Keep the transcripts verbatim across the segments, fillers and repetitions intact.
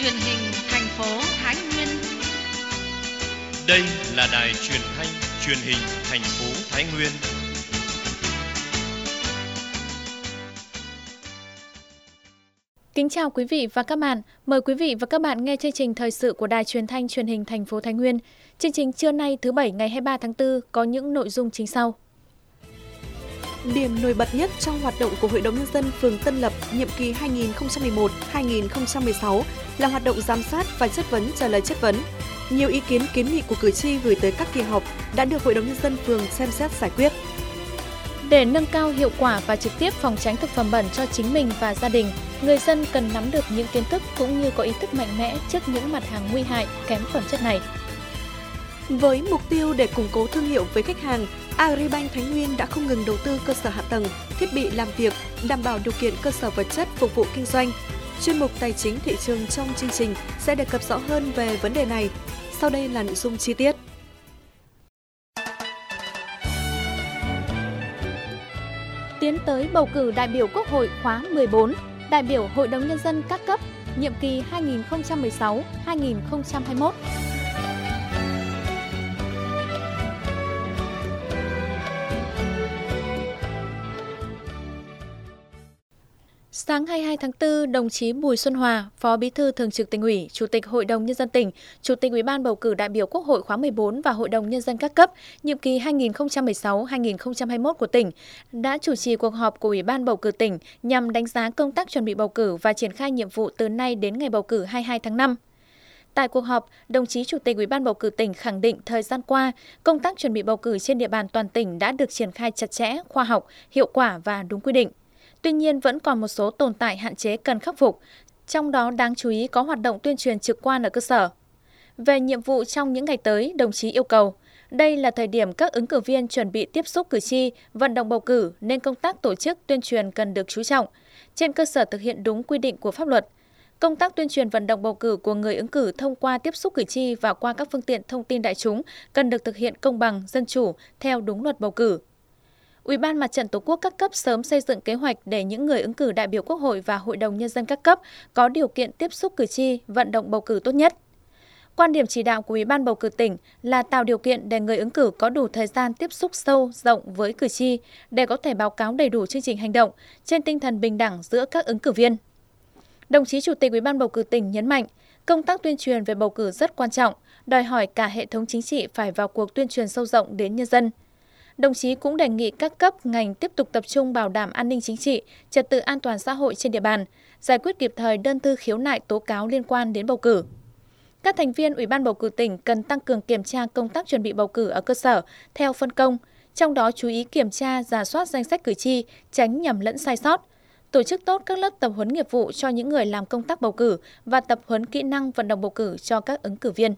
truyền hình thành phố Thái Nguyên. Đây là đài truyền thanh truyền hình thành phố Thái Nguyên. Kính chào quý vị và các bạn. Mời quý vị và các bạn nghe chương trình thời sự của đài truyền thanh truyền hình thành phố Thái Nguyên. Chương trình trưa nay thứ Bảy ngày hai mươi ba tháng tư có những nội dung chính sau. Điểm nổi bật nhất trong hoạt động của Hội đồng Nhân dân phường Tân Lập nhiệm kỳ hai nghìn không trăm mười một đến hai nghìn không trăm mười sáu là hoạt động giám sát và chất vấn trả lời chất vấn. Nhiều ý kiến kiến nghị của cử tri gửi tới các kỳ họp đã được Hội đồng Nhân dân phường xem xét giải quyết. Để nâng cao hiệu quả và trực tiếp phòng tránh thực phẩm bẩn cho chính mình và gia đình, người dân cần nắm được những kiến thức cũng như có ý thức mạnh mẽ trước những mặt hàng nguy hại, kém phẩm chất này. Với mục tiêu để củng cố thương hiệu với khách hàng, Agribank Thái Nguyên đã không ngừng đầu tư cơ sở hạ tầng, thiết bị làm việc, đảm bảo điều kiện cơ sở vật chất phục vụ kinh doanh. Chuyên mục Tài chính thị trường trong chương trình sẽ đề cập rõ hơn về vấn đề này. Sau đây là nội dung chi tiết. Tiến tới bầu cử đại biểu Quốc hội khóa mười bốn, đại biểu Hội đồng Nhân dân các cấp, nhiệm kỳ hai nghìn không trăm mười sáu đến hai nghìn không trăm hai mươi mốt. Sáng hai mươi hai tháng tư, đồng chí Bùi Xuân Hòa, Phó Bí thư Thường trực Tỉnh ủy, Chủ tịch Hội đồng Nhân dân tỉnh, Chủ tịch Ủy ban bầu cử đại biểu Quốc hội khóa mười bốn và Hội đồng Nhân dân các cấp, nhiệm kỳ hai nghìn không trăm mười sáu đến hai nghìn không trăm hai mươi mốt của tỉnh, đã chủ trì cuộc họp của Ủy ban bầu cử tỉnh nhằm đánh giá công tác chuẩn bị bầu cử và triển khai nhiệm vụ từ nay đến ngày bầu cử hai mươi hai tháng năm. Tại cuộc họp, đồng chí Chủ tịch Ủy ban bầu cử tỉnh khẳng định thời gian qua, công tác chuẩn bị bầu cử trên địa bàn toàn tỉnh đã được triển khai chặt chẽ, khoa học, hiệu quả và đúng quy định. Tuy nhiên, vẫn còn một số tồn tại hạn chế cần khắc phục, trong đó đáng chú ý có hoạt động tuyên truyền trực quan ở cơ sở. Về nhiệm vụ trong những ngày tới, đồng chí yêu cầu, đây là thời điểm các ứng cử viên chuẩn bị tiếp xúc cử tri, vận động bầu cử nên công tác tổ chức tuyên truyền cần được chú trọng, trên cơ sở thực hiện đúng quy định của pháp luật. Công tác tuyên truyền vận động bầu cử của người ứng cử thông qua tiếp xúc cử tri và qua các phương tiện thông tin đại chúng cần được thực hiện công bằng, dân chủ, theo đúng luật bầu cử. Ủy ban Mặt trận Tổ quốc các cấp sớm xây dựng kế hoạch để những người ứng cử đại biểu Quốc hội và Hội đồng Nhân dân các cấp có điều kiện tiếp xúc cử tri, vận động bầu cử tốt nhất. Quan điểm chỉ đạo của Ủy ban bầu cử tỉnh là tạo điều kiện để người ứng cử có đủ thời gian tiếp xúc sâu, rộng với cử tri để có thể báo cáo đầy đủ chương trình hành động trên tinh thần bình đẳng giữa các ứng cử viên. Đồng chí Chủ tịch Ủy ban bầu cử tỉnh nhấn mạnh, công tác tuyên truyền về bầu cử rất quan trọng, đòi hỏi cả hệ thống chính trị phải vào cuộc tuyên truyền sâu rộng đến nhân dân. Đồng chí cũng đề nghị các cấp, ngành tiếp tục tập trung bảo đảm an ninh chính trị, trật tự an toàn xã hội trên địa bàn, giải quyết kịp thời đơn thư khiếu nại tố cáo liên quan đến bầu cử. Các thành viên Ủy ban bầu cử tỉnh cần tăng cường kiểm tra công tác chuẩn bị bầu cử ở cơ sở theo phân công, trong đó chú ý kiểm tra, rà soát danh sách cử tri, tránh nhầm lẫn sai sót, tổ chức tốt các lớp tập huấn nghiệp vụ cho những người làm công tác bầu cử và tập huấn kỹ năng vận động bầu cử cho các ứng cử viên.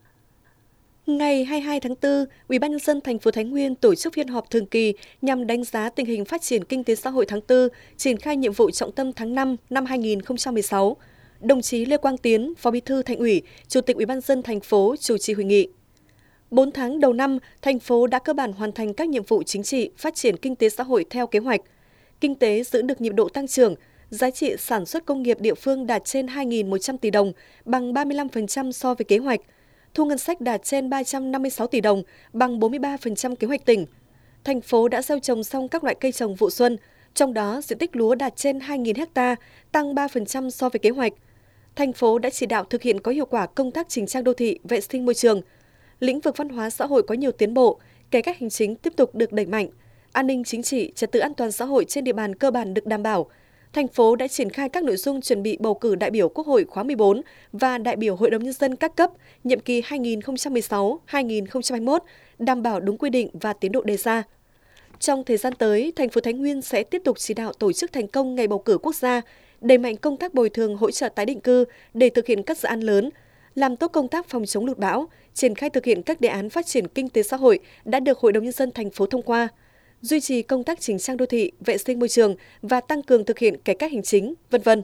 Ngày hai mươi hai tháng tư, Ủy ban Nhân dân thành phố Thái Nguyên tổ chức phiên họp thường kỳ nhằm đánh giá tình hình phát triển kinh tế xã hội tháng tư, triển khai nhiệm vụ trọng tâm tháng năm năm hai nghìn không trăm mười sáu. Đồng chí Lê Quang Tiến, Phó Bí thư Thành ủy, Chủ tịch Ủy ban Nhân dân thành phố chủ trì hội nghị. Bốn tháng đầu năm, thành phố đã cơ bản hoàn thành các nhiệm vụ chính trị, phát triển kinh tế xã hội theo kế hoạch. Kinh tế giữ được nhịp độ tăng trưởng, giá trị sản xuất công nghiệp địa phương đạt trên hai nghìn một trăm tỷ đồng, bằng ba mươi lăm phần trăm so với kế hoạch. Thu ngân sách đạt trên ba trăm năm mươi sáu tỷ đồng, bằng bốn mươi ba phần trăm kế hoạch tỉnh. Thành phố đã gieo trồng xong các loại cây trồng vụ xuân, trong đó diện tích lúa đạt trên hai nghìn ha, tăng ba phần trăm so với kế hoạch. Thành phố đã chỉ đạo thực hiện có hiệu quả công tác chỉnh trang đô thị, vệ sinh môi trường. Lĩnh vực văn hóa xã hội có nhiều tiến bộ, cải cách hành chính tiếp tục được đẩy mạnh. An ninh chính trị, trật tự an toàn xã hội trên địa bàn cơ bản được đảm bảo. Thành phố đã triển khai các nội dung chuẩn bị bầu cử đại biểu Quốc hội khóa mười bốn và đại biểu Hội đồng Nhân dân các cấp, nhiệm kỳ hai nghìn không trăm mười sáu đến hai nghìn không trăm hai mươi mốt, đảm bảo đúng quy định và tiến độ đề ra. Trong thời gian tới, thành phố Thái Nguyên sẽ tiếp tục chỉ đạo tổ chức thành công ngày bầu cử quốc gia, đẩy mạnh công tác bồi thường hỗ trợ tái định cư để thực hiện các dự án lớn, làm tốt công tác phòng chống lụt bão, triển khai thực hiện các đề án phát triển kinh tế xã hội đã được Hội đồng Nhân dân thành phố thông qua, duy trì công tác chỉnh trang đô thị, vệ sinh môi trường và tăng cường thực hiện cải cách hành chính, vân vân.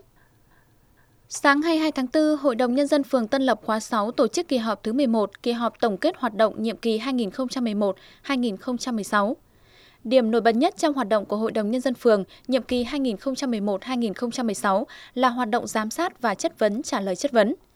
Sáng hai mươi hai tháng tư, Hội đồng Nhân dân phường Tân Lập khóa sáu tổ chức kỳ họp thứ mười một, kỳ họp tổng kết hoạt động nhiệm kỳ hai nghìn không trăm mười một đến hai nghìn không trăm mười sáu. Điểm nổi bật nhất trong hoạt động của Hội đồng Nhân dân phường nhiệm kỳ hai nghìn không trăm mười một đến hai nghìn không trăm mười sáu là hoạt động giám sát và chất vấn trả lời chất vấn.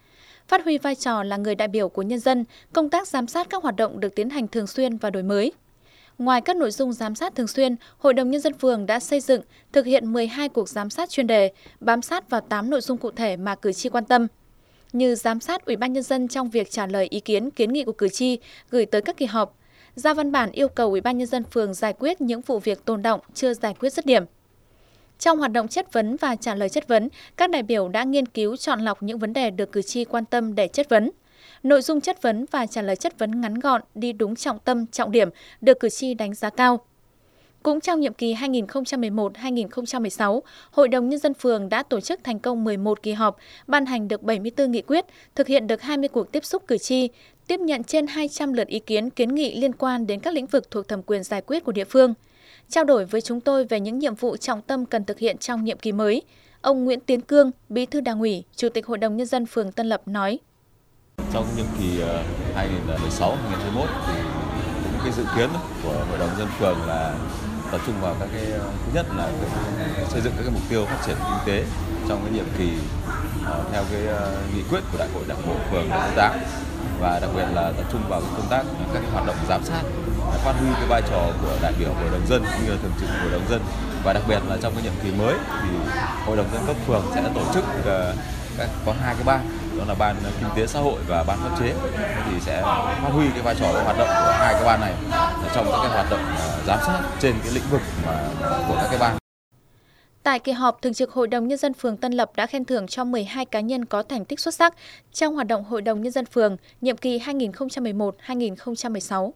phát huy vai trò là người đại biểu của nhân dân, công tác giám sát các hoạt động được tiến hành thường xuyên và đổi mới. Ngoài các nội dung giám sát thường xuyên, Hội đồng Nhân dân phường đã xây dựng, thực hiện mười hai cuộc giám sát chuyên đề, bám sát vào tám nội dung cụ thể mà cử tri quan tâm, như giám sát Ủy ban Nhân dân trong việc trả lời ý kiến, kiến nghị của cử tri gửi tới các kỳ họp, ra văn bản yêu cầu Ủy ban Nhân dân phường giải quyết những vụ việc tồn đọng chưa giải quyết dứt điểm. Trong hoạt động chất vấn và trả lời chất vấn, các đại biểu đã nghiên cứu chọn lọc những vấn đề được cử tri quan tâm để chất vấn. Nội dung chất vấn và trả lời chất vấn ngắn gọn, đi đúng trọng tâm, trọng điểm, được cử tri đánh giá cao. Cũng trong nhiệm kỳ hai nghìn không trăm mười một đến hai nghìn không trăm mười sáu, Hội đồng Nhân dân phường đã tổ chức thành công mười một kỳ họp, ban hành được bảy mươi tư nghị quyết, thực hiện được hai mươi cuộc tiếp xúc cử tri, tiếp nhận trên hai trăm lượt ý kiến kiến nghị liên quan đến các lĩnh vực thuộc thẩm quyền giải quyết của địa phương. Trao đổi với chúng tôi về những nhiệm vụ trọng tâm cần thực hiện trong nhiệm kỳ mới, ông Nguyễn Tiến Cương, Bí thư Đảng ủy, Chủ tịch Hội đồng Nhân dân phường Tân Lập nói: Trong nhiệm kỳ hai nghìn không trăm mười sáu đến hai nghìn không trăm hai mươi mốt thì cũng cái dự kiến của Hội đồng Nhân dân phường là tập trung vào các cái thứ nhất là cái, xây dựng các cái mục tiêu phát triển kinh tế trong cái nhiệm kỳ uh, theo cái uh, nghị quyết của Đại hội Đảng bộ phường lần thứ tám, và đặc biệt là tập trung vào công tác các cái hoạt động giám sát, phát huy cái vai trò của đại biểu Hội đồng dân cũng như là thường trực Hội đồng dân, và đặc biệt là trong cái nhiệm kỳ mới thì Hội đồng dân cấp phường sẽ tổ chức uh, các, có hai cái ban, đó là ban kinh tế xã hội và ban pháp chế, thì sẽ phát huy cái vai trò cái hoạt động của hai cái ban này trong các cái hoạt động uh, giám sát trên cái lĩnh vực mà của các cái ban. Tại kỳ họp, Thường trực Hội đồng Nhân dân phường Tân Lập đã khen thưởng cho mười hai cá nhân có thành tích xuất sắc trong hoạt động Hội đồng Nhân dân phường nhiệm kỳ hai nghìn không trăm mười một đến hai nghìn không trăm mười sáu.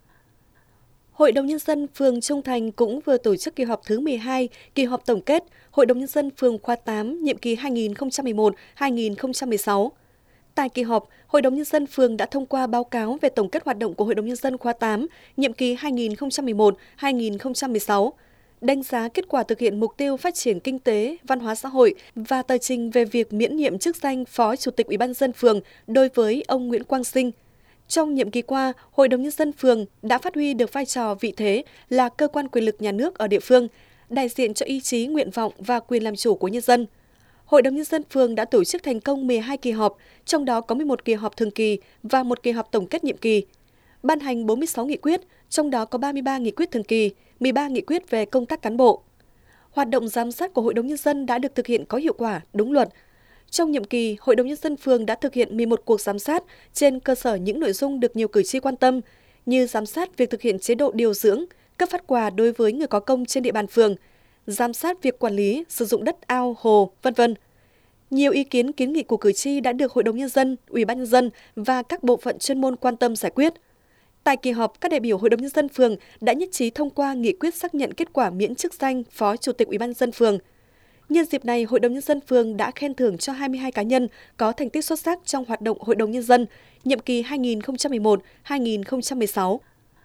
Hội đồng Nhân dân phường Trung Thành cũng vừa tổ chức kỳ họp thứ mười hai, kỳ họp tổng kết Hội đồng Nhân dân phường khóa tám nhiệm kỳ hai nghìn không trăm mười một đến hai nghìn không trăm mười sáu. Tại kỳ họp, Hội đồng Nhân dân phường đã thông qua báo cáo về tổng kết hoạt động của Hội đồng Nhân dân khóa tám nhiệm kỳ hai nghìn không trăm mười một đến hai nghìn không trăm mười sáu. Đánh giá kết quả thực hiện mục tiêu phát triển kinh tế, văn hóa xã hội và tờ trình về việc miễn nhiệm chức danh Phó Chủ tịch Ủy ban nhân dân phường đối với ông Nguyễn Quang Sinh. Trong nhiệm kỳ qua, Hội đồng Nhân dân phường đã phát huy được vai trò vị thế là cơ quan quyền lực nhà nước ở địa phương, đại diện cho ý chí, nguyện vọng và quyền làm chủ của nhân dân. Hội đồng Nhân dân phường đã tổ chức thành công mười hai kỳ họp, trong đó có mười một kỳ họp thường kỳ và một kỳ họp tổng kết nhiệm kỳ. Ban hành bốn mươi sáu nghị quyết, trong đó có ba mươi ba nghị quyết thường kỳ, mười ba nghị quyết về công tác cán bộ. Hoạt động giám sát của Hội đồng Nhân dân đã được thực hiện có hiệu quả, đúng luật. Trong nhiệm kỳ, Hội đồng Nhân dân phường đã thực hiện mười một cuộc giám sát trên cơ sở những nội dung được nhiều cử tri quan tâm, như giám sát việc thực hiện chế độ điều dưỡng, cấp phát quà đối với người có công trên địa bàn phường, giám sát việc quản lý, sử dụng đất ao, hồ, vân vân. Nhiều ý kiến kiến nghị của cử tri đã được Hội đồng Nhân dân, Ủy ban Nhân dân và các bộ phận chuyên môn quan tâm giải quyết. Tại kỳ họp, các đại biểu Hội đồng Nhân dân phường đã nhất trí thông qua nghị quyết xác nhận kết quả miễn chức danh Phó Chủ tịch Ủy ban Nhân dân phường. Nhân dịp này, Hội đồng Nhân dân phường đã khen thưởng cho hai mươi hai cá nhân có thành tích xuất sắc trong hoạt động Hội đồng Nhân dân nhiệm kỳ hai nghìn không trăm mười một đến hai nghìn không trăm mười sáu.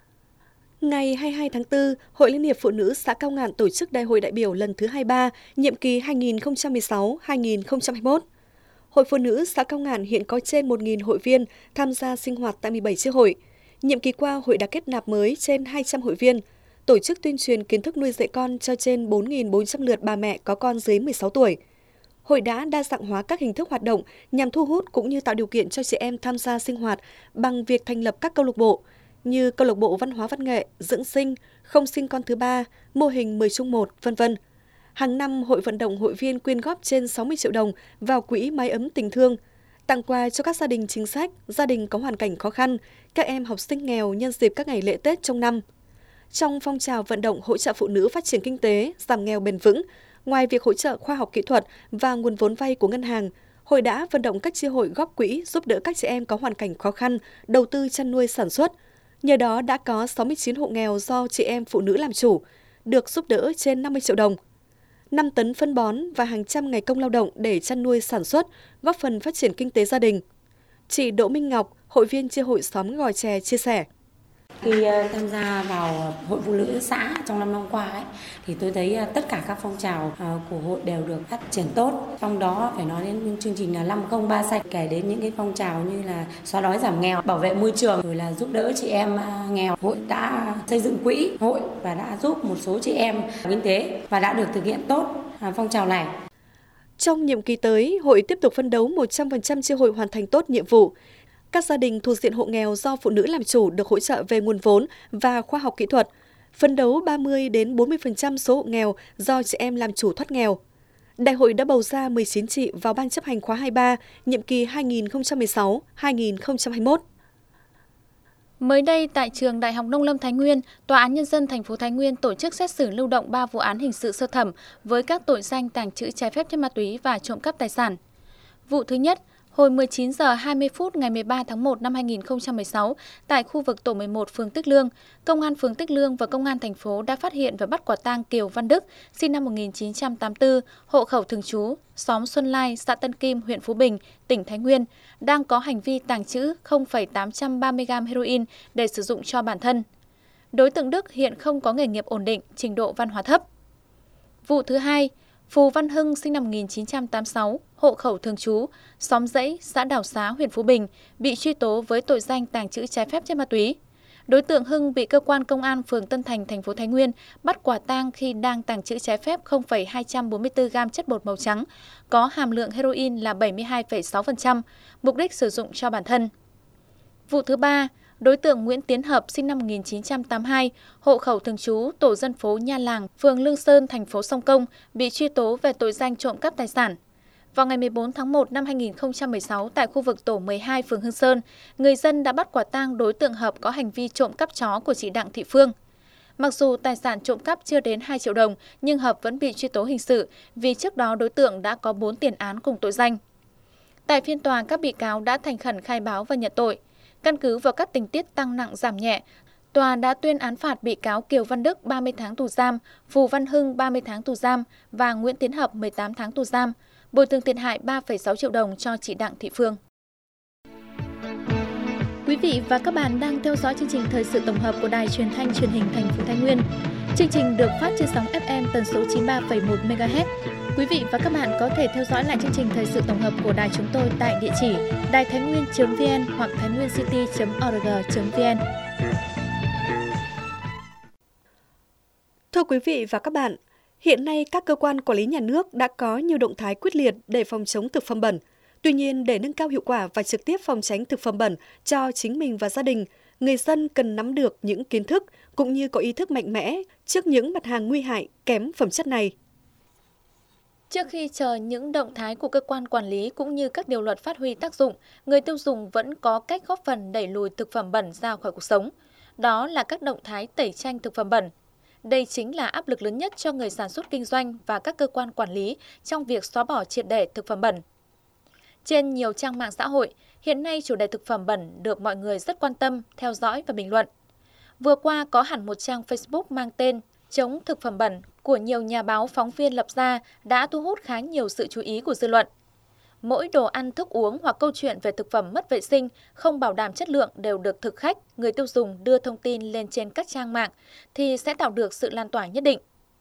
Ngày hai mươi hai tháng tư, Hội Liên hiệp Phụ nữ xã Cao Ngạn tổ chức Đại hội đại biểu lần thứ hai mươi ba, nhiệm kỳ hai nghìn không trăm mười sáu đến hai nghìn không trăm hai mươi mốt. Hội Phụ nữ xã Cao Ngạn hiện có trên một nghìn hội viên tham gia sinh hoạt tại mười bảy chi hội. Nhiệm kỳ qua, hội đã kết nạp mới trên hai trăm hội viên, tổ chức tuyên truyền kiến thức nuôi dạy con cho trên bốn nghìn bốn trăm lượt bà mẹ có con dưới mười sáu tuổi. Hội đã đa dạng hóa các hình thức hoạt động nhằm thu hút cũng như tạo điều kiện cho chị em tham gia sinh hoạt bằng việc thành lập các câu lạc bộ như câu lạc bộ văn hóa văn nghệ, dưỡng sinh, không sinh con thứ ba, mô hình mười chung một, vân vân. Hàng năm, hội vận động hội viên quyên góp trên sáu mươi triệu đồng vào quỹ mái ấm tình thương, tặng quà cho các gia đình chính sách, gia đình có hoàn cảnh khó khăn, các em học sinh nghèo nhân dịp các ngày lễ Tết trong năm. Trong phong trào vận động hỗ trợ phụ nữ phát triển kinh tế, giảm nghèo bền vững, ngoài việc hỗ trợ khoa học kỹ thuật và nguồn vốn vay của ngân hàng, hội đã vận động các chi hội góp quỹ giúp đỡ các chị em có hoàn cảnh khó khăn, đầu tư chăn nuôi sản xuất. Nhờ đó đã có sáu mươi chín hộ nghèo do chị em phụ nữ làm chủ, được giúp đỡ trên năm mươi triệu đồng. năm tấn phân bón và hàng trăm ngày công lao động để chăn nuôi sản xuất, góp phần phát triển kinh tế gia đình. Chị Đỗ Minh Ngọc, hội viên chi hội xóm Gò Chè chia sẻ. Khi tham gia vào hội phụ nữ xã trong năm năm qua ấy, thì tôi thấy tất cả các phong trào của hội đều được phát triển tốt. Trong đó phải nói đến những chương trình là năm không ba sạch, kể đến những cái phong trào như là xóa đói giảm nghèo, bảo vệ môi trường, rồi là giúp đỡ chị em nghèo. Hội đã xây dựng quỹ hội và đã giúp một số chị em kinh tế và đã được thực hiện tốt phong trào này. Trong nhiệm kỳ tới, hội tiếp tục phấn đấu một trăm phần trăm chi hội hoàn thành tốt nhiệm vụ. Các gia đình thuộc diện hộ nghèo do phụ nữ làm chủ được hỗ trợ về nguồn vốn và khoa học kỹ thuật. Phấn đấu ba mươi đến bốn mươi phần trăm số hộ nghèo do chị em làm chủ thoát nghèo. Đại hội đã bầu ra mười chín chị vào Ban chấp hành khóa hai mươi ba, nhiệm kỳ hai nghìn không trăm mười sáu đến hai nghìn không trăm hai mươi mốt. Mới đây, tại trường Đại học Nông lâm Thái Nguyên, Tòa án Nhân dân thành phố Thái Nguyên tổ chức xét xử lưu động ba vụ án hình sự sơ thẩm với các tội danh tàng trữ trái phép chất ma túy và trộm cắp tài sản. Vụ thứ nhất, hồi mười chín giờ hai mươi phút ngày mười ba tháng một năm hai nghìn không trăm mười sáu, tại khu vực tổ mười một phường Tích Lương, Công an phường Tích Lương và Công an thành phố đã phát hiện và bắt quả tang Kiều Văn Đức, sinh năm một nghìn chín trăm tám mươi tư, hộ khẩu thường trú, xóm Xuân Lai, xã Tân Kim, huyện Phú Bình, tỉnh Thái Nguyên, đang có hành vi tàng trữ không phẩy tám trăm ba mươi gam heroin để sử dụng cho bản thân. Đối tượng Đức hiện không có nghề nghiệp ổn định, trình độ văn hóa thấp. Vụ thứ hai, Phù Văn Hưng sinh năm một nghìn chín trăm tám mươi sáu, hộ khẩu thường trú, xóm Dãy, xã Đào Xá, huyện Phú Bình, bị truy tố với tội danh tàng trữ trái phép chất ma túy. Đối tượng Hưng bị cơ quan công an phường Tân Thành, thành phố Thái Nguyên bắt quả tang khi đang tàng trữ trái phép không phẩy hai trăm bốn mươi tư gam chất bột màu trắng, có hàm lượng heroin là bảy mươi hai phẩy sáu phần trăm, mục đích sử dụng cho bản thân. Vụ thứ ba, đối tượng Nguyễn Tiến Hợp sinh năm một nghìn chín trăm tám mươi hai, hộ khẩu thường trú, tổ dân phố Nha Làng, phường Lương Sơn, thành phố Sông Công, bị truy tố về tội danh trộm cắp tài sản. Vào ngày mười bốn tháng một năm hai nghìn không trăm mười sáu, tại khu vực tổ mười hai phường Hương Sơn, người dân đã bắt quả tang đối tượng Hợp có hành vi trộm cắp chó của chị Đặng Thị Phương. Mặc dù tài sản trộm cắp chưa đến hai triệu đồng, nhưng Hợp vẫn bị truy tố hình sự vì trước đó đối tượng đã có bốn tiền án cùng tội danh. Tại phiên tòa, các bị cáo đã thành khẩn khai báo và nhận tội. Căn cứ vào các tình tiết tăng nặng giảm nhẹ, tòa đã tuyên án phạt bị cáo Kiều Văn Đức ba mươi tháng tù giam, Phù Văn Hưng ba mươi tháng tù giam và Nguyễn Tiến Hợp mười tám tháng tù giam, bồi thường thiệt hại ba phẩy sáu triệu đồng cho chị Đặng Thị Phương. Quý vị và các bạn đang theo dõi chương trình thời sự tổng hợp của Đài Truyền thanh Truyền hình thành phố Thái Nguyên. Chương trình được phát trên sóng ép em tần số chín mươi ba phẩy một mê ga héc. Quý vị và các bạn có thể theo dõi lại chương trình thời sự tổng hợp của đài chúng tôi tại địa chỉ đài thái nguyên chấm vn hoặc thái nguyên city chấm org chấm vn. Thưa quý vị và các bạn, hiện nay các cơ quan quản lý nhà nước đã có nhiều động thái quyết liệt để phòng chống thực phẩm bẩn. Tuy nhiên, để nâng cao hiệu quả và trực tiếp phòng tránh thực phẩm bẩn cho chính mình và gia đình, người dân cần nắm được những kiến thức cũng như có ý thức mạnh mẽ trước những mặt hàng nguy hại, kém phẩm chất này. Trước khi chờ những động thái của cơ quan quản lý cũng như các điều luật phát huy tác dụng, người tiêu dùng vẫn có cách góp phần đẩy lùi thực phẩm bẩn ra khỏi cuộc sống. Đó là các động thái tẩy chay thực phẩm bẩn. Đây chính là áp lực lớn nhất cho người sản xuất kinh doanh và các cơ quan quản lý trong việc xóa bỏ triệt để thực phẩm bẩn. Trên nhiều trang mạng xã hội, hiện nay chủ đề thực phẩm bẩn được mọi người rất quan tâm, theo dõi và bình luận. Vừa qua có hẳn một trang Facebook mang tên Chống thực phẩm bẩn của nhiều nhà báo phóng viên lập ra đã thu hút khá nhiều sự chú ý của dư luận. Mỗi đồ ăn, thức uống hoặc câu chuyện về thực phẩm mất vệ sinh, không bảo đảm chất lượng đều được thực khách, người tiêu dùng đưa thông tin lên trên các trang mạng thì sẽ tạo được sự lan tỏa nhất định.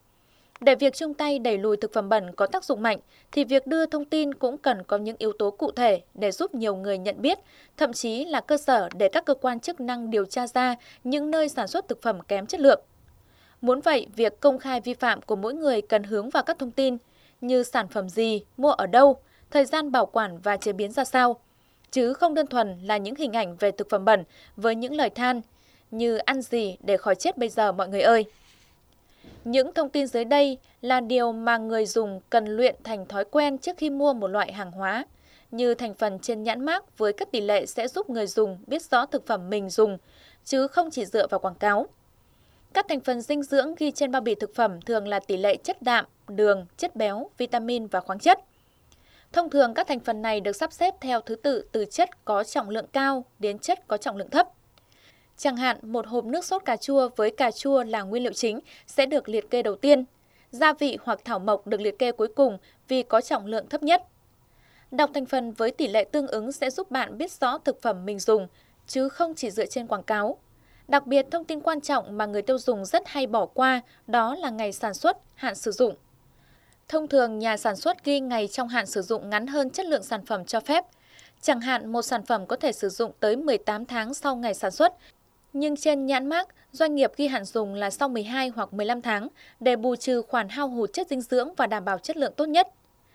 Để việc chung tay đẩy lùi thực phẩm bẩn có tác dụng mạnh thì việc đưa thông tin cũng cần có những yếu tố cụ thể để giúp nhiều người nhận biết, thậm chí là cơ sở để các cơ quan chức năng điều tra ra những nơi sản xuất thực phẩm kém chất lượng. Muốn vậy, việc công khai vi phạm của mỗi người cần hướng vào các thông tin như sản phẩm gì, mua ở đâu, thời gian bảo quản và chế biến ra sao, chứ không đơn thuần là những hình ảnh về thực phẩm bẩn với những lời than như ăn gì để khỏi chết bây giờ mọi người ơi. Những thông tin dưới đây là điều mà người dùng cần luyện thành thói quen trước khi mua một loại hàng hóa, như thành phần trên nhãn mác với các tỷ lệ sẽ giúp người dùng biết rõ thực phẩm mình dùng, chứ không chỉ dựa vào quảng cáo. Các thành phần dinh dưỡng ghi trên bao bì thực phẩm thường là tỷ lệ chất đạm, đường, chất béo, vitamin và khoáng chất. Thông thường các thành phần này được sắp xếp theo thứ tự từ chất có trọng lượng cao đến chất có trọng lượng thấp. Chẳng hạn, một hộp nước sốt cà chua với cà chua là nguyên liệu chính sẽ được liệt kê đầu tiên. Gia vị hoặc thảo mộc được liệt kê cuối cùng vì có trọng lượng thấp nhất. Đọc thành phần với tỷ lệ tương ứng sẽ giúp bạn biết rõ thực phẩm mình dùng, chứ không chỉ dựa trên quảng cáo. Đặc biệt, thông tin quan trọng mà người tiêu dùng rất hay bỏ qua đó là ngày sản xuất, hạn sử dụng. Thông thường, nhà sản xuất ghi ngày trong hạn sử dụng ngắn hơn chất lượng sản phẩm cho phép. Chẳng hạn, một sản phẩm có thể sử dụng tới mười tám tháng sau ngày sản xuất, nhưng trên nhãn mác, doanh nghiệp ghi hạn dùng là sau mười hai hoặc mười lăm tháng để bù trừ khoản hao hụt chất dinh dưỡng và đảm bảo chất lượng tốt nhất.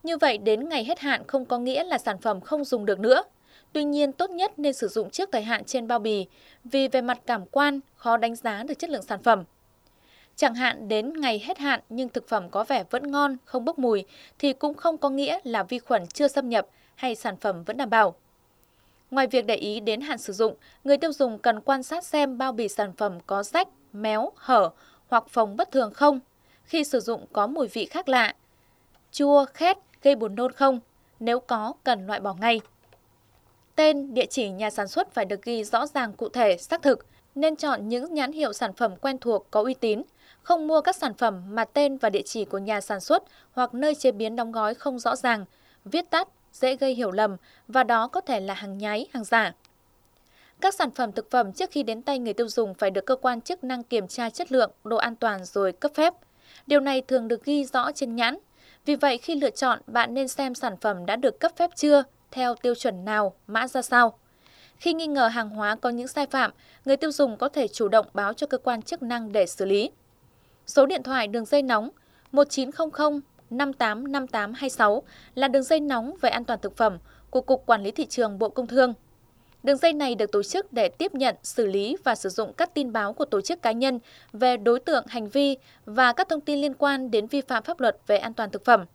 Như vậy đến ngày hết hạn không có nghĩa là sản phẩm không dùng được nữa. Tuy nhiên, tốt nhất nên sử dụng trước thời hạn trên bao bì vì về mặt cảm quan khó đánh giá được chất lượng sản phẩm. Chẳng hạn đến ngày hết hạn nhưng thực phẩm có vẻ vẫn ngon, không bốc mùi thì cũng không có nghĩa là vi khuẩn chưa xâm nhập hay sản phẩm vẫn đảm bảo. Ngoài việc để ý đến hạn sử dụng, người tiêu dùng cần quan sát xem bao bì sản phẩm có rách, méo, hở hoặc phồng bất thường không, khi sử dụng có mùi vị khác lạ, chua, khét, gây buồn nôn không, nếu có cần loại bỏ ngay. Tên, địa chỉ nhà sản xuất phải được ghi rõ ràng cụ thể, xác thực, nên chọn những nhãn hiệu sản phẩm quen thuộc có uy tín, không mua các sản phẩm mà tên và địa chỉ của nhà sản xuất hoặc nơi chế biến đóng gói không rõ ràng, viết tắt, dễ gây hiểu lầm và đó có thể là hàng nhái, hàng giả. Các sản phẩm thực phẩm trước khi đến tay người tiêu dùng phải được cơ quan chức năng kiểm tra chất lượng, độ an toàn rồi cấp phép. Điều này thường được ghi rõ trên nhãn. Vì vậy khi lựa chọn, bạn nên xem sản phẩm đã được cấp phép chưa, theo tiêu chuẩn nào, mã ra sao. Khi nghi ngờ hàng hóa có những sai phạm, người tiêu dùng có thể chủ động báo cho cơ quan chức năng để xử lý. Số điện thoại đường dây nóng một chín không không năm tám năm tám hai sáu là đường dây nóng về an toàn thực phẩm của Cục Quản lý Thị trường Bộ Công Thương. Đường dây này được tổ chức để tiếp nhận, xử lý và sử dụng các tin báo của tổ chức cá nhân về đối tượng, hành vi và các thông tin liên quan đến vi phạm pháp luật về an toàn thực phẩm.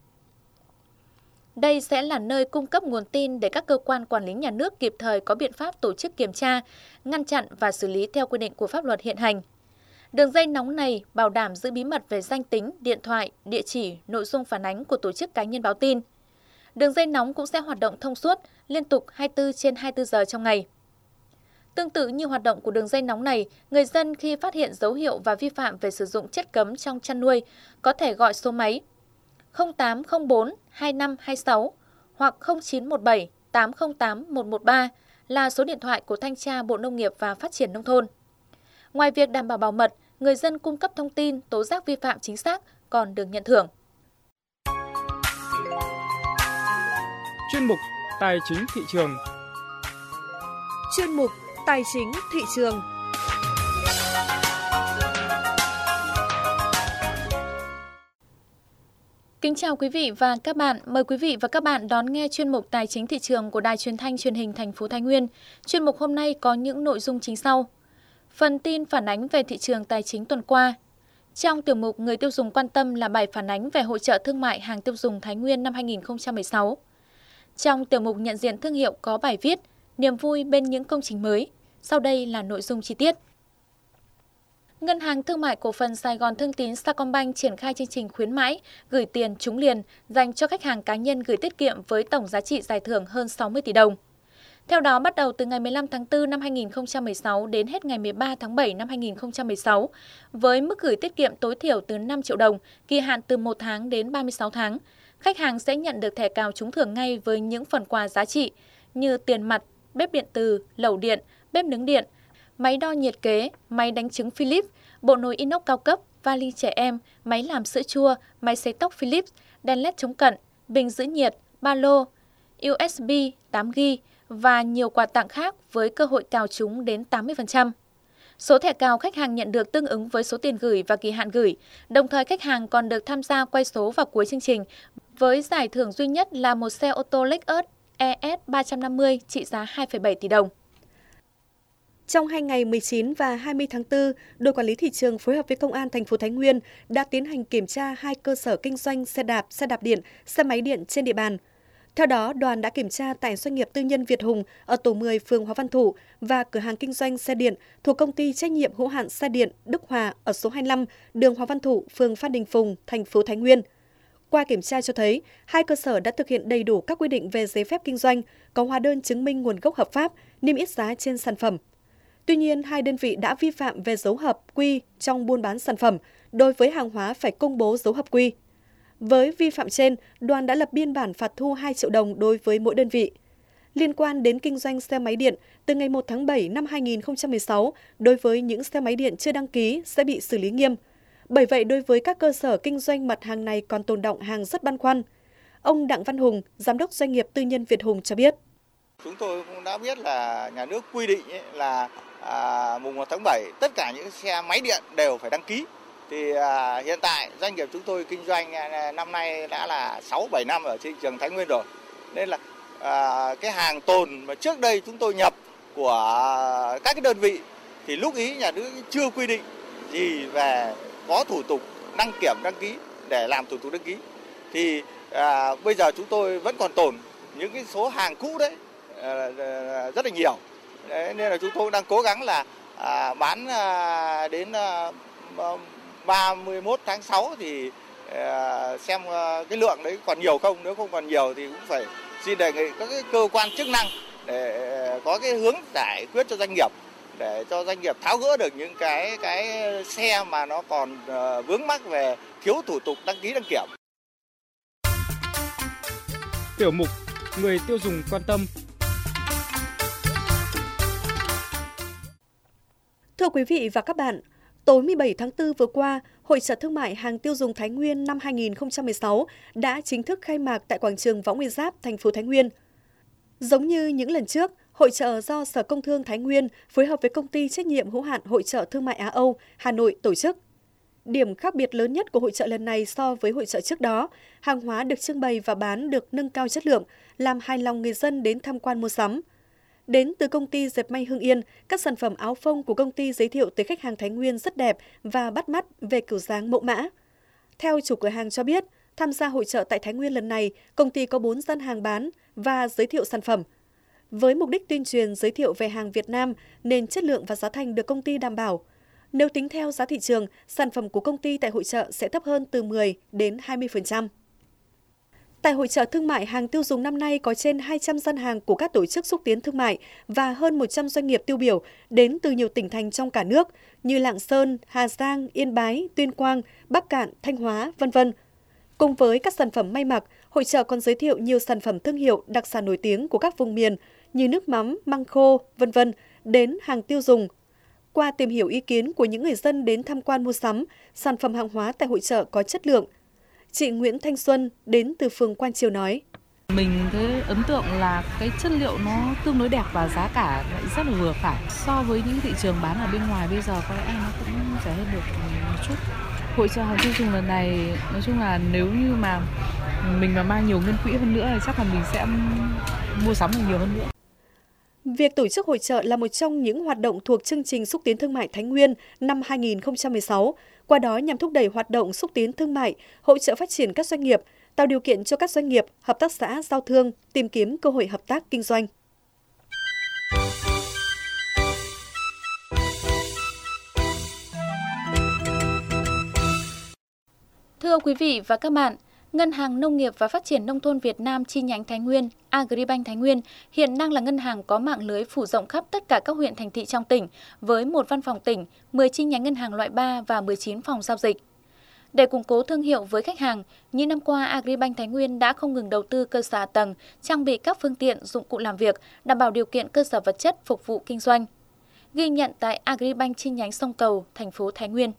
Đây sẽ là nơi cung cấp nguồn tin để các cơ quan quản lý nhà nước kịp thời có biện pháp tổ chức kiểm tra, ngăn chặn và xử lý theo quy định của pháp luật hiện hành. Đường dây nóng này bảo đảm giữ bí mật về danh tính, điện thoại, địa chỉ, nội dung phản ánh của tổ chức cá nhân báo tin. Đường dây nóng cũng sẽ hoạt động thông suốt, liên tục hai mươi tư trên hai mươi tư giờ trong ngày. Tương tự như hoạt động của đường dây nóng này, người dân khi phát hiện dấu hiệu và vi phạm về sử dụng chất cấm trong chăn nuôi có thể gọi số máy không tám không bốn hai năm hai sáu hoặc không chín một bảy tám không tám một một ba là số điện thoại của Thanh tra Bộ Nông nghiệp và Phát triển Nông thôn. Ngoài việc đảm bảo bảo mật, người dân cung cấp thông tin, tố giác vi phạm chính xác còn được nhận thưởng. Chuyên mục Tài chính thị trường. Chuyên mục Tài chính thị trường. Kính chào quý vị và các bạn. Mời quý vị và các bạn đón nghe chuyên mục Tài chính thị trường của Đài Truyền thanh Truyền hình thành phố Thái Nguyên. Chuyên mục hôm nay có những nội dung chính sau. Phần tin phản ánh về thị trường tài chính tuần qua. Trong tiểu mục Người tiêu dùng quan tâm là bài phản ánh về hội chợ thương mại hàng tiêu dùng Thái Nguyên năm hai nghìn không trăm mười sáu. Trong tiểu mục nhận diện thương hiệu có bài viết Niềm vui bên những công trình mới. Sau đây là nội dung chi tiết. Ngân hàng Thương mại Cổ phần Sài Gòn Thương tín Sacombank triển khai chương trình khuyến mãi gửi tiền trúng liền dành cho khách hàng cá nhân gửi tiết kiệm với tổng giá trị giải thưởng hơn sáu mươi tỷ đồng. Theo đó, bắt đầu từ ngày mười lăm tháng tư năm hai nghìn không trăm mười sáu đến hết ngày mười ba tháng bảy năm hai nghìn không trăm mười sáu, với mức gửi tiết kiệm tối thiểu từ năm triệu đồng, kỳ hạn từ một tháng đến ba mươi sáu tháng, khách hàng sẽ nhận được thẻ cào trúng thưởng ngay với những phần quà giá trị như tiền mặt, bếp điện từ, lẩu điện, bếp nướng điện, máy đo nhiệt kế, máy đánh trứng Philips, bộ nồi inox cao cấp, vali trẻ em, máy làm sữa chua, máy sấy tóc Philips, đèn led chống cận, bình giữ nhiệt, ba lô, u ét bê tám gi-ga-bai và nhiều quà tặng khác với cơ hội cào trúng đến tám mươi phần trăm. Số thẻ cào khách hàng nhận được tương ứng với số tiền gửi và kỳ hạn gửi. Đồng thời khách hàng còn được tham gia quay số vào cuối chương trình với giải thưởng duy nhất là một xe ô tô Lexus e ét ba trăm năm mươi trị giá hai phẩy bảy tỷ đồng. Trong hai ngày mười chín và hai mươi tháng tư, đội quản lý thị trường phối hợp với Công an thành phố Thái Nguyên đã tiến hành kiểm tra hai cơ sở kinh doanh xe đạp, xe đạp điện, xe máy điện trên địa bàn. Theo đó, đoàn đã kiểm tra tại doanh nghiệp tư nhân Việt Hùng ở tổ mười phường Hòa Văn Thụ và cửa hàng kinh doanh xe điện thuộc công ty trách nhiệm hữu hạn xe điện Đức Hòa ở số hai mươi lăm đường Hòa Văn Thụ, phường Phan Đình Phùng, thành phố Thái Nguyên. Qua kiểm tra cho thấy, hai cơ sở đã thực hiện đầy đủ các quy định về giấy phép kinh doanh, có hóa đơn chứng minh nguồn gốc hợp pháp, niêm yết giá trên sản phẩm. Tuy nhiên, hai đơn vị đã vi phạm về dấu hợp quy trong buôn bán sản phẩm, đối với hàng hóa phải công bố dấu hợp quy. Với vi phạm trên, đoàn đã lập biên bản phạt thu hai triệu đồng đối với mỗi đơn vị. Liên quan đến kinh doanh xe máy điện, từ ngày một tháng bảy năm hai nghìn không trăm mười sáu, đối với những xe máy điện chưa đăng ký sẽ bị xử lý nghiêm. Bởi vậy, đối với các cơ sở kinh doanh mặt hàng này còn tồn đọng hàng rất băn khoăn. Ông Đặng Văn Hùng, Giám đốc doanh nghiệp tư nhân Việt Hùng cho biết. Chúng tôi cũng đã biết là nhà nước quy định là à, mùng một tháng bảy tất cả những xe máy điện đều phải đăng ký. Thì à, hiện tại doanh nghiệp chúng tôi kinh doanh à, năm nay đã là sáu bảy năm ở thị trường Thái Nguyên rồi. Nên là à, cái hàng tồn mà trước đây chúng tôi nhập của các cái đơn vị thì lúc ý nhà nước chưa quy định gì về có thủ tục đăng kiểm đăng ký để làm thủ tục đăng ký. Thì à, bây giờ chúng tôi vẫn còn tồn những cái số hàng cũ đấy à, rất là nhiều. Đấy, nên là chúng tôi đang cố gắng là à, bán à, đến à, ba mươi mốt tháng sáu thì à, xem à, cái lượng đấy còn nhiều không. Nếu không còn nhiều thì cũng phải xin đề nghị các cái cơ quan chức năng để có cái hướng giải quyết cho doanh nghiệp, để cho doanh nghiệp tháo gỡ được những cái cái xe mà nó còn uh, vướng mắc về thiếu thủ tục đăng ký đăng kiểm. Tiểu mục Người tiêu dùng quan tâm. Thưa quý vị và các bạn, tối mười bảy tháng tư vừa qua, Hội chợ thương mại hàng tiêu dùng Thái Nguyên năm hai nghìn không trăm mười sáu đã chính thức khai mạc tại quảng trường Võ Nguyên Giáp, thành phố Thái Nguyên. Giống như những lần trước, hội chợ do Sở Công Thương Thái Nguyên phối hợp với công ty trách nhiệm hữu hạn Hội chợ Thương mại Á Âu Hà Nội tổ chức. Điểm khác biệt lớn nhất của hội chợ lần này so với hội chợ trước đó, hàng hóa được trưng bày và bán được nâng cao chất lượng, làm hài lòng người dân đến tham quan mua sắm. Đến từ công ty dệt may Hưng Yên, các sản phẩm áo phông của công ty giới thiệu tới khách hàng Thái Nguyên rất đẹp và bắt mắt về kiểu dáng mẫu mã. Theo chủ cửa hàng cho biết, tham gia hội chợ tại Thái Nguyên lần này, công ty có bốn gian hàng bán và giới thiệu sản phẩm. Với mục đích tuyên truyền giới thiệu về hàng Việt Nam nên chất lượng và giá thành được công ty đảm bảo. Nếu tính theo giá thị trường, sản phẩm của công ty tại hội chợ sẽ thấp hơn từ mười đến hai mươi phần trăm. Tại hội chợ thương mại hàng tiêu dùng năm nay có trên hai trăm gian hàng của các tổ chức xúc tiến thương mại và hơn một trăm doanh nghiệp tiêu biểu đến từ nhiều tỉnh thành trong cả nước như Lạng Sơn, Hà Giang, Yên Bái, Tuyên Quang, Bắc Kạn, Thanh Hóa, vân vân. Cùng với các sản phẩm may mặc, hội chợ còn giới thiệu nhiều sản phẩm thương hiệu đặc sản nổi tiếng của các vùng miền như nước mắm, măng khô, vân vân đến hàng tiêu dùng. Qua tìm hiểu ý kiến của những người dân đến tham quan mua sắm, sản phẩm hàng hóa tại hội chợ có chất lượng. Chị Nguyễn Thanh Xuân đến từ phường Quan Chiêu nói: Mình thấy ấn tượng là cái chất liệu nó tương đối đẹp và giá cả lại rất là vừa phải. So với những thị trường bán ở bên ngoài bây giờ có lẽ nó cũng rẻ hơn được một chút. Hội chợ hàng tiêu dùng lần này nói chung là nếu như mà mình mà mang nhiều ngân quỹ hơn nữa thì chắc là mình sẽ mua sắm được nhiều hơn nữa. Việc tổ chức hội chợ là một trong những hoạt động thuộc chương trình xúc tiến thương mại Thái Nguyên năm hai nghìn không trăm mười sáu, qua đó nhằm thúc đẩy hoạt động xúc tiến thương mại, hỗ trợ phát triển các doanh nghiệp, tạo điều kiện cho các doanh nghiệp, hợp tác xã, giao thương tìm kiếm cơ hội hợp tác kinh doanh. Thưa quý vị và các bạn, Ngân hàng Nông nghiệp và Phát triển Nông thôn Việt Nam chi nhánh Thái Nguyên, Agribank Thái Nguyên hiện đang là ngân hàng có mạng lưới phủ rộng khắp tất cả các huyện thành thị trong tỉnh, với một văn phòng tỉnh, mười chi nhánh ngân hàng loại ba và mười chín phòng giao dịch. Để củng cố thương hiệu với khách hàng, những năm qua Agribank Thái Nguyên đã không ngừng đầu tư cơ sở hạ tầng, trang bị các phương tiện, dụng cụ làm việc, đảm bảo điều kiện cơ sở vật chất phục vụ kinh doanh. Ghi nhận tại Agribank chi nhánh Sông Cầu, thành phố Thái Nguyên.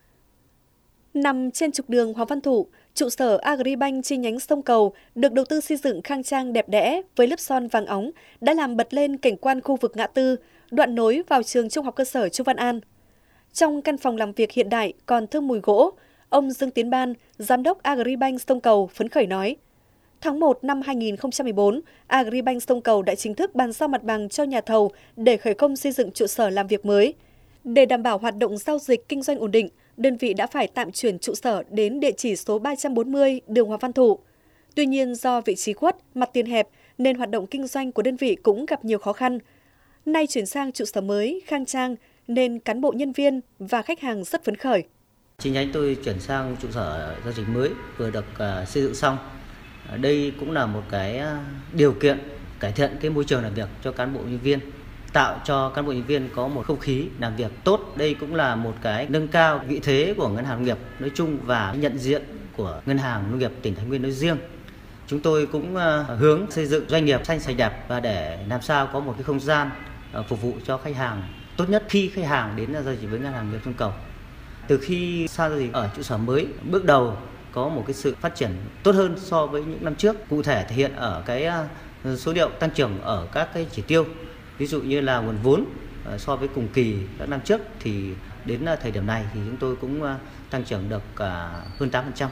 Nằm trên trục đường Hoàng Văn Thụ, trụ sở Agribank chi nhánh Sông Cầu được đầu tư xây dựng khang trang đẹp đẽ với lớp son vàng óng đã làm bật lên cảnh quan khu vực ngã tư, đoạn nối vào trường trung học cơ sở Chu Văn An. Trong căn phòng làm việc hiện đại còn thơm mùi gỗ, ông Dương Tiến Ban, giám đốc Agribank Sông Cầu phấn khởi nói: Tháng một năm hai nghìn không trăm mười bốn, Agribank Sông Cầu đã chính thức bàn giao mặt bằng cho nhà thầu để khởi công xây dựng trụ sở làm việc mới. Để đảm bảo hoạt động giao dịch kinh doanh ổn định, đơn vị đã phải tạm chuyển trụ sở đến địa chỉ số ba trăm bốn mươi đường Hoàng Văn Thụ. Tuy nhiên do vị trí khuất, mặt tiền hẹp nên hoạt động kinh doanh của đơn vị cũng gặp nhiều khó khăn. Nay chuyển sang trụ sở mới, khang trang nên cán bộ nhân viên và khách hàng rất phấn khởi. Chi nhánh tôi chuyển sang trụ sở giao dịch mới vừa được uh, xây dựng xong. Đây cũng là một cái điều kiện cải thiện cái môi trường làm việc cho cán bộ nhân viên, tạo cho cán bộ nhân viên có một không khí làm việc tốt. Đây cũng là một cái nâng cao vị thế của ngân hàng nông nghiệp nói chung và nhận diện của ngân hàng nông nghiệp tỉnh Thái Nguyên nói riêng. Chúng tôi cũng uh, hướng xây dựng doanh nghiệp xanh sạch đẹp và để làm sao có một cái không gian uh, phục vụ cho khách hàng tốt nhất khi khách hàng đến giao dịch với ngân hàng nông nghiệp Sông Cầu. Từ khi giao dịch ở trụ sở mới, bước đầu có một cái sự phát triển tốt hơn so với những năm trước, cụ thể thể hiện ở cái uh, số liệu tăng trưởng ở các cái chỉ tiêu, ví dụ như là nguồn vốn so với cùng kỳ các năm trước thì đến thời điểm này thì chúng tôi cũng tăng trưởng được hơn tám phần trăm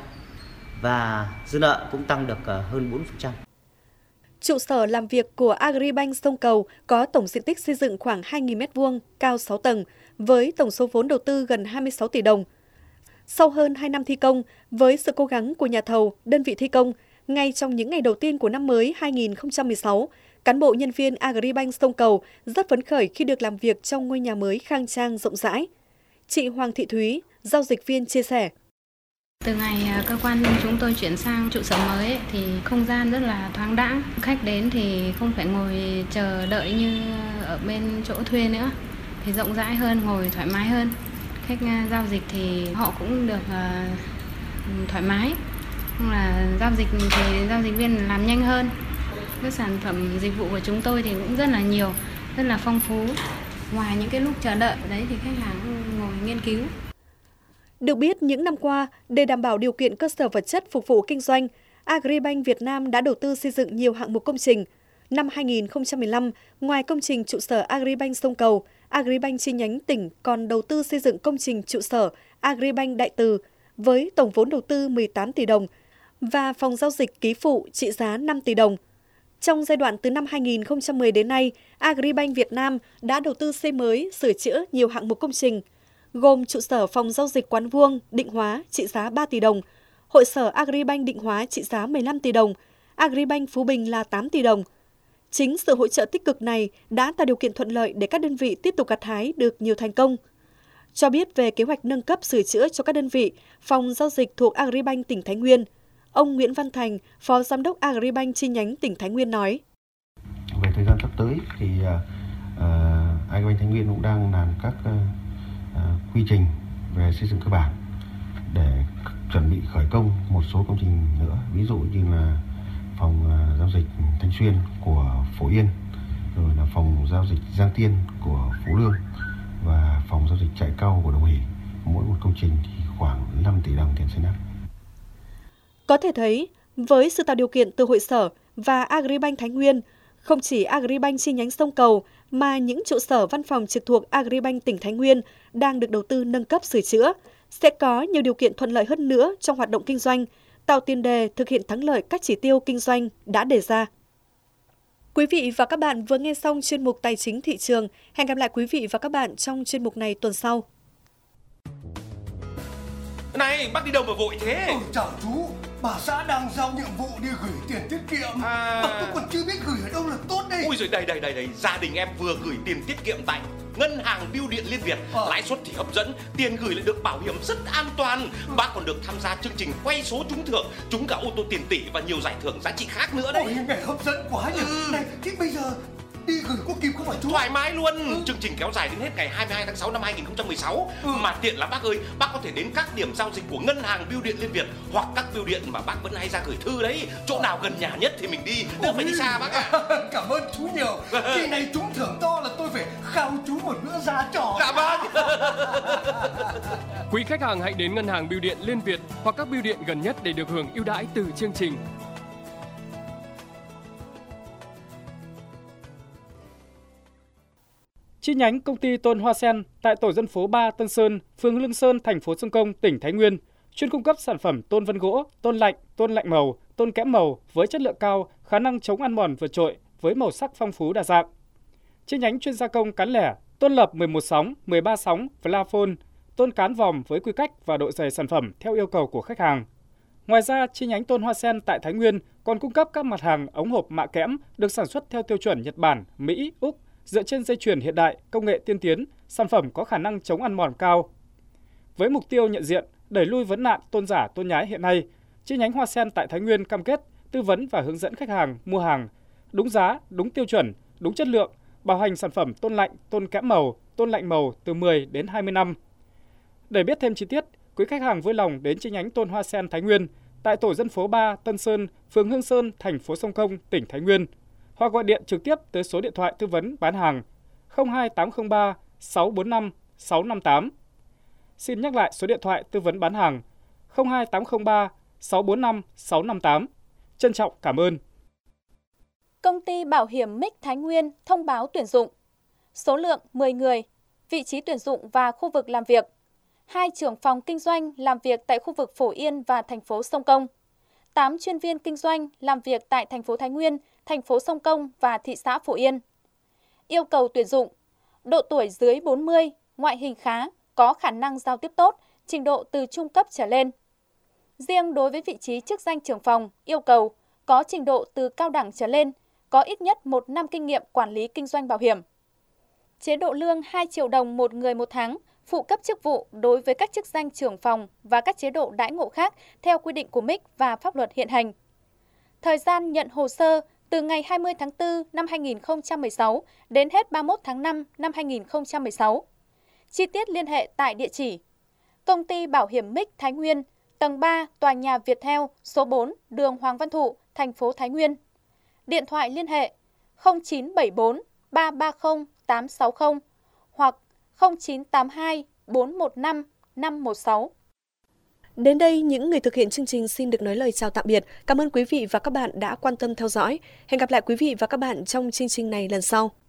và dư nợ cũng tăng được hơn bốn phần trăm. Trụ sở làm việc của Agribank Sông Cầu có tổng diện tích xây dựng khoảng hai nghìn mét vuông, cao sáu tầng, với tổng số vốn đầu tư gần hai mươi sáu tỷ đồng. Sau hơn hai năm thi công, với sự cố gắng của nhà thầu, đơn vị thi công, ngay trong những ngày đầu tiên của năm mới hai nghìn không trăm mười sáu, cán bộ nhân viên Agribank Sông Cầu rất phấn khởi khi được làm việc trong ngôi nhà mới khang trang rộng rãi. Chị Hoàng Thị Thúy, giao dịch viên chia sẻ. Từ ngày cơ quan chúng tôi chuyển sang trụ sở mới ấy, thì không gian rất là thoáng đãng. Khách đến thì không phải ngồi chờ đợi như ở bên chỗ thuê nữa, thì rộng rãi hơn, ngồi thoải mái hơn. Khách giao dịch thì họ cũng được uh, thoải mái. Nhưng là giao dịch thì giao dịch viên làm nhanh hơn. Các sản phẩm dịch vụ của chúng tôi thì cũng rất là nhiều, rất là phong phú. Ngoài những cái lúc chờ đợi đấy thì khách hàng cũng ngồi nghiên cứu. Được biết, những năm qua, để đảm bảo điều kiện cơ sở vật chất phục vụ kinh doanh, Agribank Việt Nam đã đầu tư xây dựng nhiều hạng mục công trình. Năm hai nghìn không trăm mười lăm, ngoài công trình trụ sở Agribank Sông Cầu, Agribank chi nhánh tỉnh còn đầu tư xây dựng công trình trụ sở Agribank Đại Từ với tổng vốn đầu tư mười tám tỷ đồng và phòng giao dịch ký phụ trị giá năm tỷ đồng. Trong giai đoạn từ năm hai nghìn không trăm mười đến nay, Agribank Việt Nam đã đầu tư xây mới, sửa chữa nhiều hạng mục công trình, gồm trụ sở phòng giao dịch Quán Vuông, Định Hóa trị giá ba tỷ đồng, hội sở Agribank Định Hóa trị giá mười lăm tỷ đồng, Agribank Phú Bình là tám tỷ đồng. Chính sự hỗ trợ tích cực này đã tạo điều kiện thuận lợi để các đơn vị tiếp tục gặt hái được nhiều thành công. Cho biết về kế hoạch nâng cấp sửa chữa cho các đơn vị, phòng giao dịch thuộc Agribank tỉnh Thái Nguyên, ông Nguyễn Văn Thành, Phó Giám đốc Agribank chi nhánh tỉnh Thái Nguyên nói. Về thời gian sắp tới thì uh, Agribank Thái Nguyên cũng đang làm các uh, uh, quy trình về xây dựng cơ bản để chuẩn bị khởi công một số công trình nữa, ví dụ như là phòng uh, giao dịch Thanh Xuyên của Phổ Yên, rồi là phòng giao dịch Giang Tiên của Phú Lương và phòng giao dịch Trại Cau của Đồng Hỷ. Mỗi một công trình thì khoảng năm tỷ đồng tiền xây lắp. Có thể thấy, với sự tạo điều kiện từ hội sở và Agribank Thái Nguyên, không chỉ Agribank chi nhánh Sông Cầu mà những trụ sở văn phòng trực thuộc Agribank tỉnh Thái Nguyên đang được đầu tư nâng cấp sửa chữa, sẽ có nhiều điều kiện thuận lợi hơn nữa trong hoạt động kinh doanh, tạo tiền đề thực hiện thắng lợi các chỉ tiêu kinh doanh đã đề ra. Quý vị và các bạn vừa nghe xong chuyên mục Tài chính thị trường. Hẹn gặp lại quý vị và các bạn trong chuyên mục này tuần sau. Này, bác đi đâu mà vội thế? Ừ, chào chú, bà xã đang giao nhiệm vụ đi gửi tiền tiết kiệm. À... Mà tôi còn chưa biết gửi ở đâu là tốt đây. Ui giời, đây, đây, đây, đây, gia đình em vừa gửi tiền tiết kiệm tại Ngân hàng Bưu điện Liên Việt. À. Lãi suất thì hấp dẫn, tiền gửi lại được bảo hiểm rất an toàn. Ừ. Bác còn được tham gia chương trình quay số trúng thưởng, trúng cả ô tô tiền tỷ và nhiều giải thưởng giá trị khác nữa đấy. Ôi, nghe hấp dẫn quá nhỉ. Ừ. Này, thế bây giờ đi gửi có kịp không phải chú? Thoải mái luôn. Ừ. Chương trình kéo dài đến hết ngày hai mươi hai tháng sáu năm hai nghìn không trăm mười sáu. Ừ. Mà tiện lắm bác ơi, bác có thể đến các điểm giao dịch của Ngân hàng Bưu điện Liên Việt hoặc các bưu điện mà bác vẫn hay ra gửi thư đấy. Chỗ nào gần nhà nhất thì mình đi, đỡ phải đi xa bác ạ. À. Cảm ơn chú nhiều. Kỳ này trúng thưởng to là tôi phải khao chú một bữa ra trò. Dạ vâng. Quý khách hàng hãy đến Ngân hàng Bưu điện Liên Việt hoặc các bưu điện gần nhất để được hưởng ưu đãi từ chương trình. Chi nhánh công ty Tôn Hoa Sen tại tổ dân phố ba Tân Sơn, phường Lương Sơn, thành phố Sông Công, tỉnh Thái Nguyên, chuyên cung cấp sản phẩm tôn vân gỗ, tôn lạnh, tôn lạnh màu, tôn kẽm màu với chất lượng cao, khả năng chống ăn mòn vượt trội với màu sắc phong phú đa dạng. Chi nhánh chuyên gia công cán lẻ, tôn lập mười một sóng, mười ba sóng, Flafone, tôn cán vòm với quy cách và độ dày sản phẩm theo yêu cầu của khách hàng. Ngoài ra, chi nhánh Tôn Hoa Sen tại Thái Nguyên còn cung cấp các mặt hàng ống hộp mạ kẽm được sản xuất theo tiêu chuẩn Nhật Bản, Mỹ, Úc, dựa trên dây chuyền hiện đại, công nghệ tiên tiến, sản phẩm có khả năng chống ăn mòn cao. Với mục tiêu nhận diện, đẩy lui vấn nạn tôn giả tôn nhái hiện nay, chi nhánh Hoa Sen tại Thái Nguyên cam kết tư vấn và hướng dẫn khách hàng mua hàng đúng giá, đúng tiêu chuẩn, đúng chất lượng, bảo hành sản phẩm tôn lạnh, tôn kẽm màu, tôn lạnh màu từ mười đến hai mươi năm. Để biết thêm chi tiết, quý khách hàng vui lòng đến chi nhánh Tôn Hoa Sen Thái Nguyên tại tổ dân phố ba Tân Sơn, phường Hương Sơn, thành phố Sông Công, tỉnh Thái Nguyên, hoặc gọi điện trực tiếp tới số điện thoại tư vấn bán hàng không hai tám không ba sáu bốn năm sáu năm tám. Xin nhắc lại số điện thoại tư vấn bán hàng không hai tám không ba sáu bốn năm sáu năm tám. Trân trọng cảm ơn. Công ty bảo hiểm Mic Thái Nguyên thông báo tuyển dụng. số lượng mười người, vị trí tuyển dụng và khu vực làm việc, hai trưởng phòng kinh doanh làm việc tại khu vực Phổ Yên và thành phố Sông Công, tám chuyên viên kinh doanh làm việc tại thành phố Thái Nguyên, thành phố Sông Công và thị xã Phổ Yên. Yêu cầu tuyển dụng: độ tuổi dưới bốn mươi, ngoại hình khá, có khả năng giao tiếp tốt, trình độ từ trung cấp trở lên. Riêng đối với vị trí chức danh trưởng phòng, yêu cầu có trình độ từ cao đẳng trở lên, có ít nhất một năm kinh nghiệm quản lý kinh doanh bảo hiểm. Chế độ lương hai triệu đồng một người một tháng, phụ cấp chức vụ đối với các chức danh trưởng phòng và các chế độ đãi ngộ khác theo quy định của em i xê và pháp luật hiện hành. Thời gian nhận hồ sơ từ ngày hai mươi tháng tư năm hai nghìn không trăm mười sáu đến hết ba mươi mốt tháng năm năm hai nghìn không trăm mười sáu. Chi tiết liên hệ tại địa chỉ: Công ty Bảo hiểm em i xê Thái Nguyên, tầng ba, tòa nhà Viettel, số bốn, đường Hoàng Văn Thụ, thành phố Thái Nguyên. Điện thoại liên hệ không chín bảy bốn ba ba không tám sáu không hoặc không chín tám hai bốn một năm năm một sáu. Đến đây, những người thực hiện chương trình xin được nói lời chào tạm biệt. Cảm ơn quý vị và các bạn đã quan tâm theo dõi. Hẹn gặp lại quý vị và các bạn trong chương trình này lần sau.